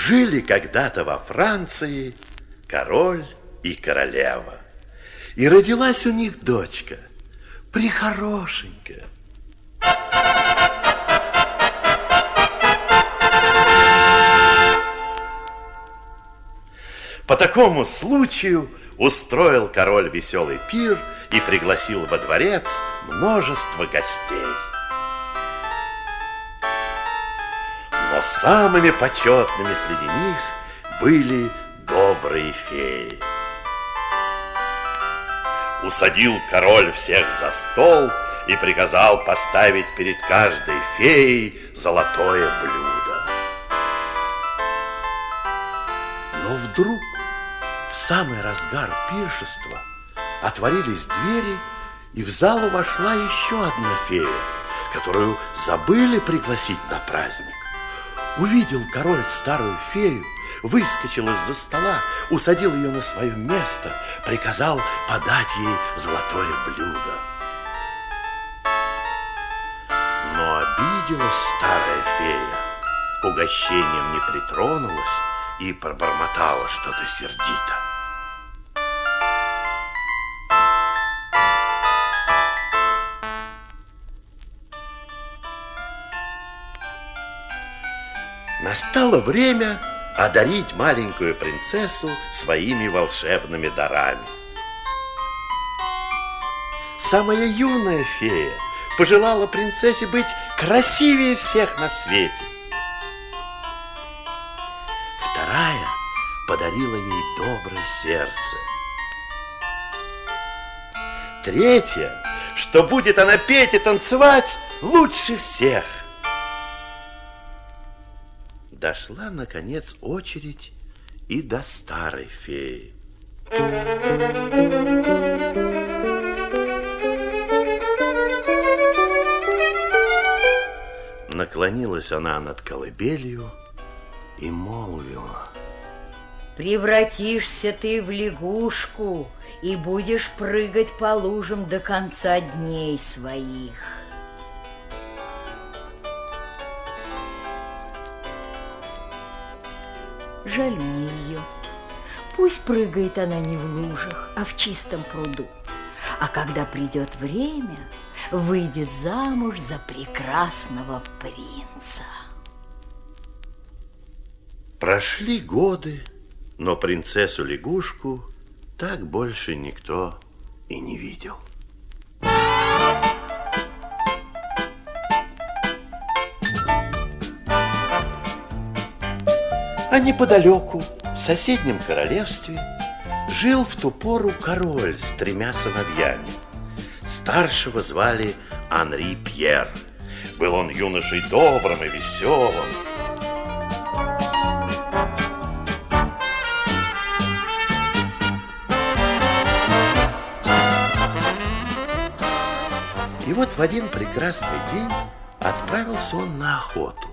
Жили когда-то во Франции король и королева. И родилась у них дочка, прехорошенькая. По такому случаю устроил король веселый пир и пригласил во дворец множество гостей. Но самыми почетными среди них были добрые феи. Усадил король всех за стол и приказал поставить перед каждой феей золотое блюдо. Но вдруг в самый разгар пиршества отворились двери, и в залу вошла еще одна фея, которую забыли пригласить на праздник. Увидел король старую фею, выскочил из-за стола, усадил ее на свое место, приказал подать ей золотое блюдо. Но обиделась старая фея, к угощениям не притронулась и пробормотала что-то сердито. Настало время одарить маленькую принцессу своими волшебными дарами. Самая юная фея пожелала принцессе быть красивее всех на свете. Вторая подарила ей доброе сердце. Третья, что будет она петь и танцевать лучше всех. Дошла, наконец, очередь и до старой феи. Наклонилась она над колыбелью и молвила: превратишься ты в лягушку и будешь прыгать по лужам до конца дней своих. Жаль мне ее. Пусть прыгает она не в лужах, а в чистом пруду. А когда придет время, выйдет замуж за прекрасного принца. Прошли годы, но принцессу-лягушку так больше никто и не видел. А неподалеку, в соседнем королевстве, жил в ту пору король с 3 сыновьями. Старшего звали Анри Пьер. Был он юношей добрым и веселым. И вот в один прекрасный день отправился он на охоту.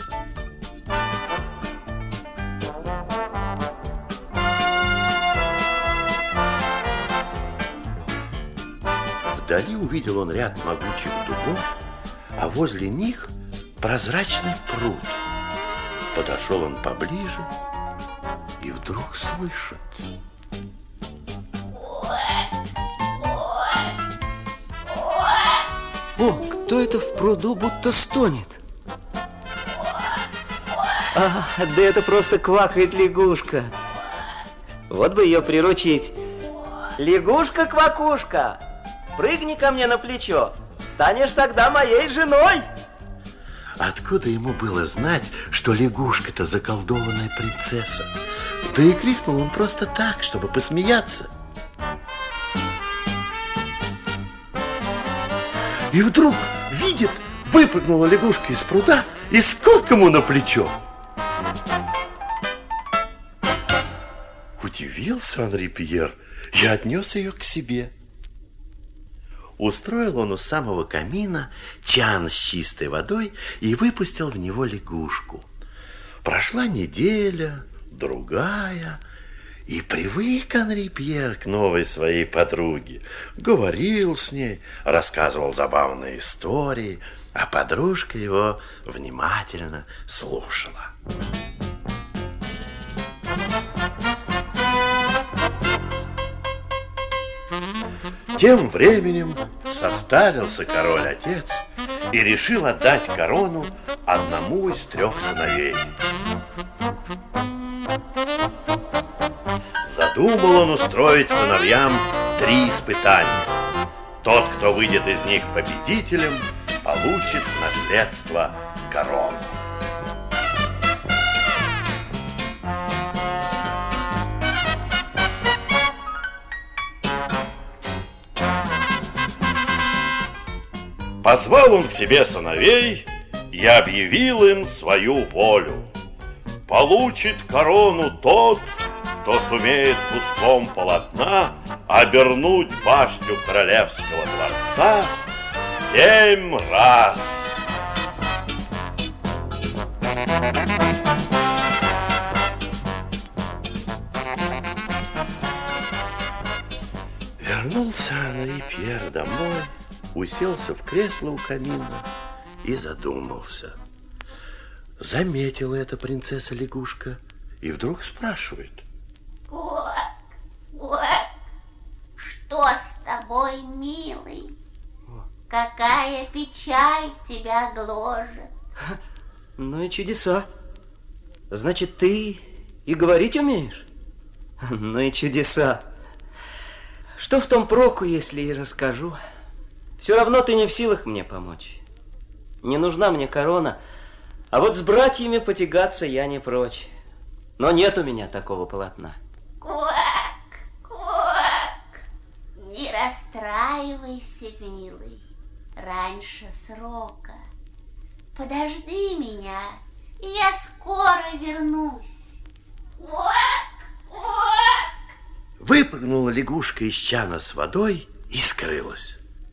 Вдали увидел он ряд могучих дубов, а возле них прозрачный пруд. Подошел он поближе и вдруг слышит: о, кто это в пруду будто стонет? А, да это просто квакает лягушка. Вот бы ее приручить. Лягушка-квакушка, прыгни ко мне на плечо, станешь тогда моей женой. Откуда ему было знать, что лягушка-то заколдованная принцесса? Да и крикнул он просто так, чтобы посмеяться. И вдруг видит, выпрыгнула лягушка из пруда и скок ему на плечо. Удивился Анри Пьер и отнес ее к себе. Устроил он у самого камина чан с чистой водой и выпустил в него лягушку. Прошла неделя, другая, и привык Анри Пьер к новой своей подруге. Говорил с ней, рассказывал забавные истории, а подружка его внимательно слушала. Тем временем состарился король-отец и решил отдать корону одному из 3 сыновей. Задумал он устроить сыновьям 3 испытания. Тот, кто выйдет из них победителем, получит в наследство корону. Позвал он к себе сыновей и объявил им свою волю. Получит корону тот, кто сумеет куском полотна обернуть башню королевского дворца 7 раз. Вернулся Анри Пьер домой, уселся в кресло у камина и задумался. Заметила это принцесса-лягушка и вдруг спрашивает: Куак, Куак, что с тобой, милый? Какая печаль тебя гложет? Ну и чудеса. Значит, ты и говорить умеешь? Ну и чудеса. Что в том проку, если и расскажу? Все равно ты не в силах мне помочь. Не нужна мне корона, а вот с братьями потягаться я не прочь. Но нет у меня такого полотна. Куак, Куак, не расстраивайся, милый, раньше срока. Подожди меня, и я скоро вернусь. Куак, Куак. Выпрыгнула лягушка из чана с водой и скрылась.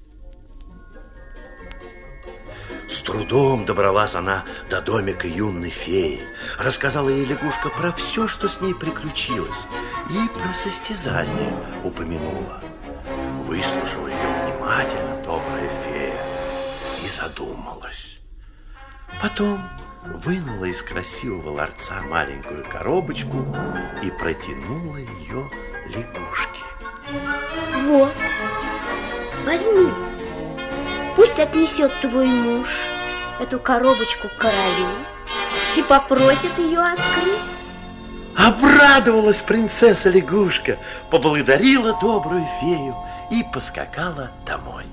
С трудом добралась она до домика юной феи. Рассказала ей лягушка про все, что с ней приключилось, и про состязание упомянула. Выслушала ее внимательно добрая фея и задумалась. Потом вынула из красивого ларца маленькую коробочку и протянула ее лягушке. Вот, возьми. Пусть отнесет твой муж эту коробочку к королю и попросит ее открыть. Обрадовалась принцесса-лягушка, поблагодарила добрую фею и поскакала домой.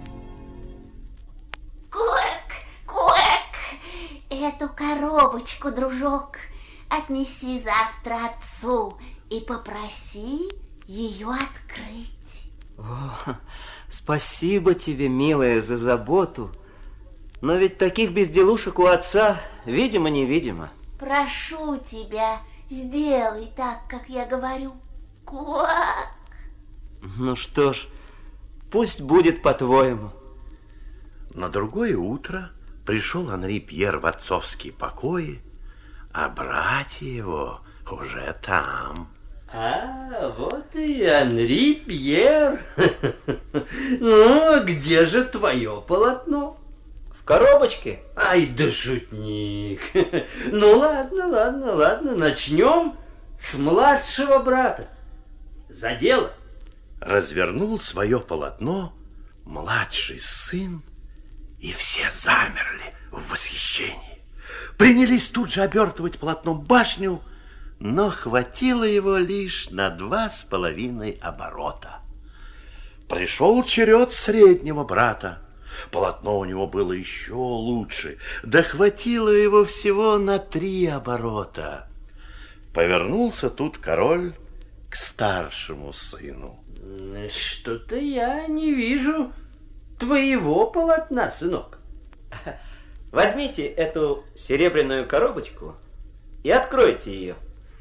Куак, Куак, эту коробочку, дружок, отнеси завтра отцу и попроси ее открыть. О, спасибо тебе, милая, за заботу. Но ведь таких безделушек у отца видимо-невидимо. Прошу тебя, сделай так, как я говорю. Куак. Ну что ж, пусть будет по-твоему. На другое утро пришел Анри Пьер в отцовские покои, а братья его уже там. А, вот и Анри Пьер. Ну, а где же твое полотно? В коробочке? Ай да шутник. Ну ладно, начнем с младшего брата. За дело. Развернул свое полотно младший сын, и все замерли в восхищении. Принялись тут же обертывать полотном башню, но хватило его лишь на 2,5 оборота. Пришел черед среднего брата. Полотно у него было еще лучше, да хватило его всего на 3 оборота. Повернулся тут король к старшему сыну. Что-то я не вижу твоего полотна, сынок. Возьмите эту серебряную коробочку и откройте ее.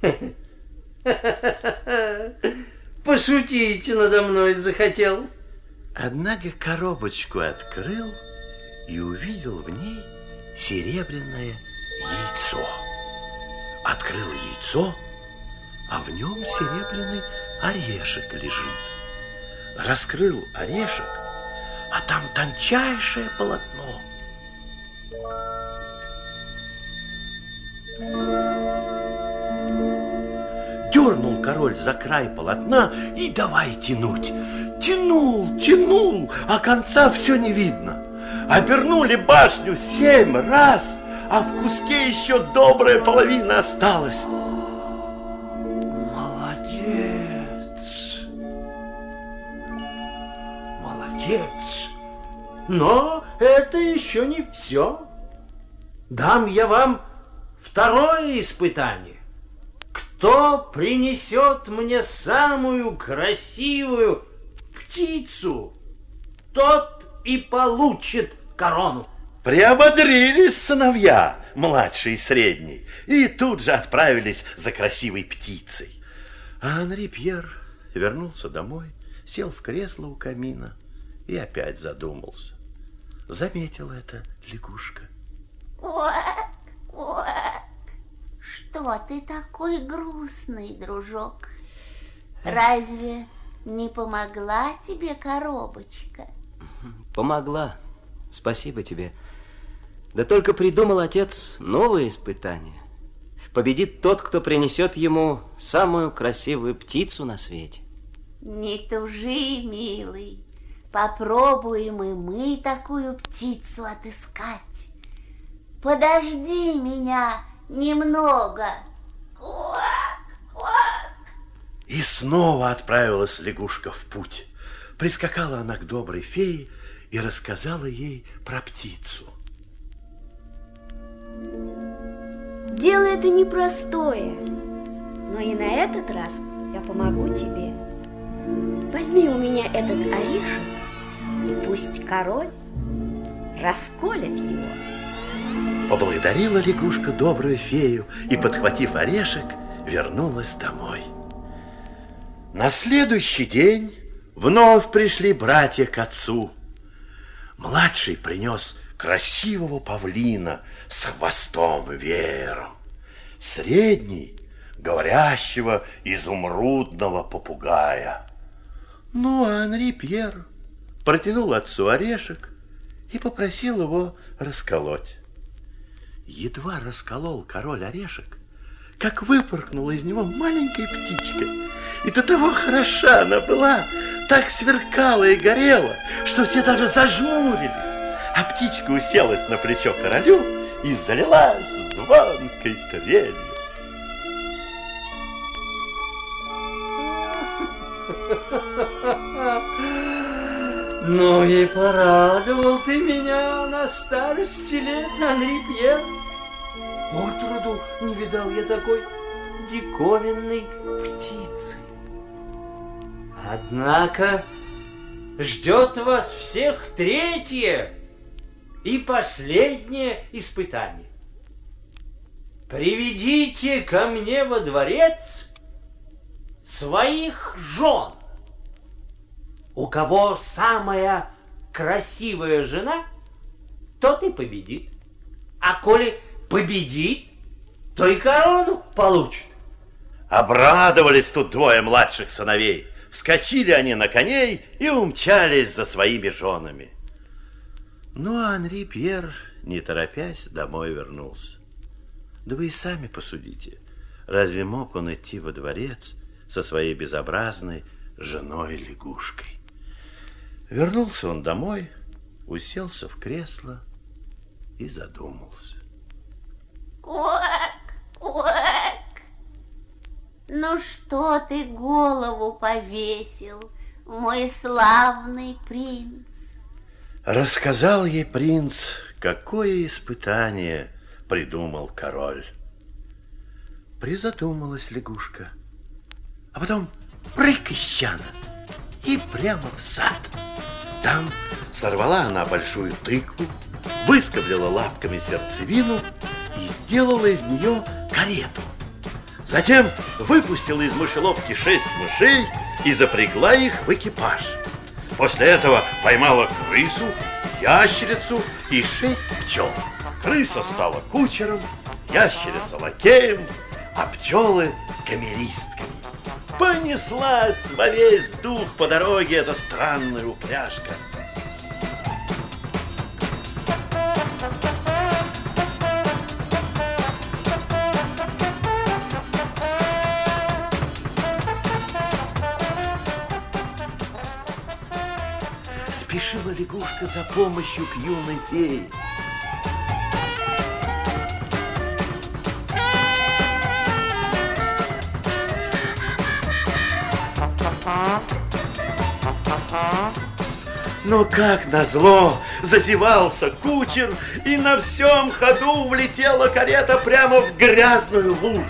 Пошутите надо мной захотел. Однако коробочку открыл и увидел в ней серебряное яйцо. Открыл яйцо, а в нем серебряный орешек лежит. Раскрыл орешек, а там тончайшее полотно. дернул король за край полотна и давай тянуть. Тянул, тянул, а конца все не видно. Обернули башню 7 раз, а в куске еще добрая половина осталась. Молодец! Молодец! Но это еще не все. Дам я вам второе испытание. Кто принесет мне самую красивую птицу, тот и получит корону. Приободрились сыновья, младший и средний, и тут же отправились за красивой птицей. А Анри Пьер вернулся домой, сел в кресло у камина и опять задумался. Заметила это лягушка. Куак, куак. Что ты такой грустный, дружок? Разве не помогла тебе коробочка? Помогла. Спасибо тебе. Да только придумал отец новое испытание. Победит тот, кто принесет ему самую красивую птицу на свете. Не тужи, милый. Попробуем и мы такую птицу отыскать. Подожди меня немного. Куак, куак. И снова отправилась лягушка в путь. Прискакала она к доброй фее и рассказала ей про птицу. Дело это непростое, но и на этот раз я помогу тебе. Возьми у меня этот орешек, и пусть король расколет его. Поблагодарила лягушка добрую фею и, подхватив орешек, вернулась домой. На следующий день вновь пришли братья к отцу. Младший принес красивого павлина с хвостом и веером. Средний — говорящего изумрудного попугая. Ну, а Анри Пьер протянул отцу орешек и попросил его расколоть. Едва расколол король орешек, как выпорхнула из него маленькая птичка. И до того хороша она была, так сверкала и горела, что все даже зажмурились. А птичка уселась на плечо королю и залилась звонкой трелью. Ну и порадовал ты меня на старости лет, Анри Пьер. Отроду не видал я такой диковинной птицы. Однако ждет вас всех третье и последнее испытание. Приведите ко мне во дворец своих жен. У кого самая красивая жена, тот и победит. А коли победит, то и корону получит. Обрадовались тут двое младших сыновей. Вскочили они на коней и умчались за своими женами. Ну, а Анри Пьер, не торопясь, домой вернулся. Да вы и сами посудите, разве мог он идти во дворец со своей безобразной женой-лягушкой? Вернулся он домой, уселся в кресло и задумался. Куак, куак. Ну что ты голову повесил, мой славный принц? Рассказал ей принц, какое испытание придумал король. Призадумалась лягушка, а потом прыг ищана и прямо в сад. Там сорвала она большую тыкву, выскоблила лапками сердцевину и сделала из нее карету. Затем выпустила из мышеловки 6 мышей и запрягла их в экипаж. После этого поймала крысу, ящерицу и 6 пчел. Крыса стала кучером, ящерица лакеем, а пчелы камеристками. Понеслась во весь дух по дороге эта странная упряжка. лягушка за помощью к юной фее. Но как назло зазевался кучер, и на всем ходу влетела карета прямо в грязную лужу.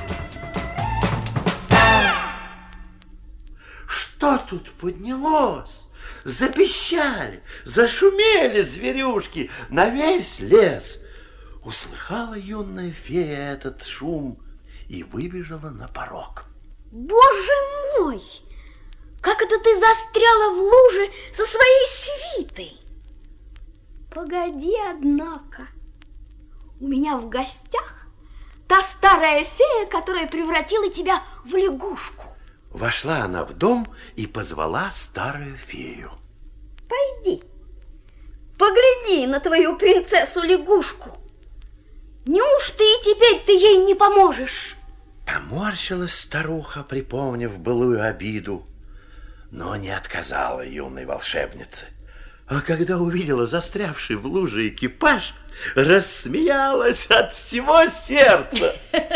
Что тут поднялось? Запищали, зашумели зверюшки на весь лес. Услыхала юная фея этот шум и выбежала на порог. Боже мой! Как это ты застряла в луже со своей свитой? Погоди, однако. У меня в гостях та старая фея, которая превратила тебя в лягушку. Вошла она в дом и позвала старую фею. Пойди, погляди на твою принцессу-лягушку. Неужто и теперь ты ей не поможешь? Поморщилась старуха, припомнив былую обиду, но не отказала юной волшебнице. А когда увидела застрявший в луже экипаж, рассмеялась от всего сердца.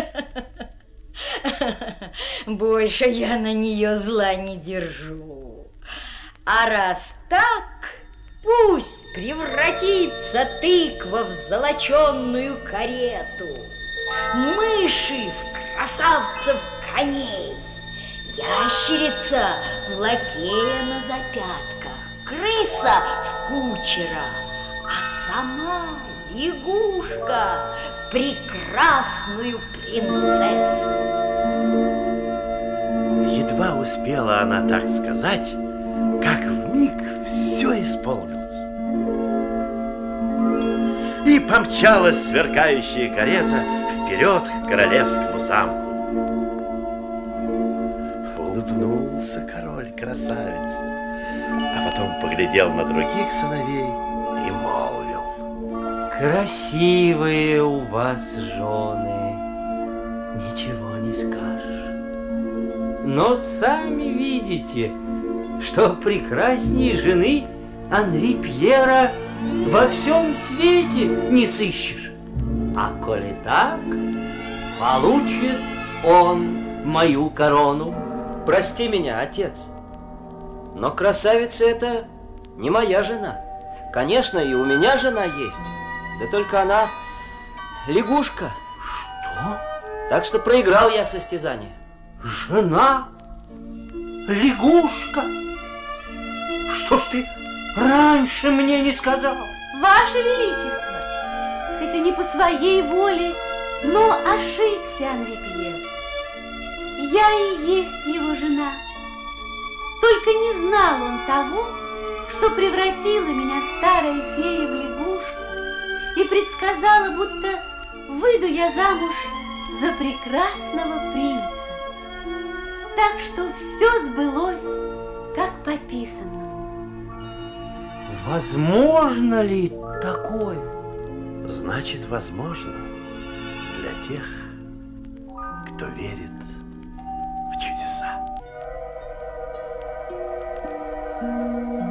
Больше я на нее зла не держу. А раз так, пусть превратится тыква в золоченную карету, мыши в красавцев коней, ящерица в лакея на запятках, крыса в кучера, а сама лягушка в прекрасную принцессу. Едва успела она так сказать, как вмиг все исполнилось. И помчалась сверкающая карета вперед к королевскому замку. Улыбнулся король красавице, а потом поглядел на других сыновей и молвил: красивые у вас жены, ничего не скажешь. Но сами видите, что прекрасней жены Анри Пьера во всем свете не сыщешь. А коли так, получит он мою корону. Прости меня, отец, но красавица это не моя жена. Конечно, и у меня жена есть, да только она лягушка. Что? Так что проиграл я состязание. Жена? Лягушка? Что ж ты раньше мне не сказал? Ваше Величество, хоть и не по своей воле, но ошибся Анри Пьер. Я и есть его жена. Только не знал он того, что превратила меня старая фея в лягушку и предсказала, будто выйду я замуж за прекрасного принца. Так что все сбылось, как по писанному. Возможно ли такое? Значит, возможно для тех, кто верит в чудеса.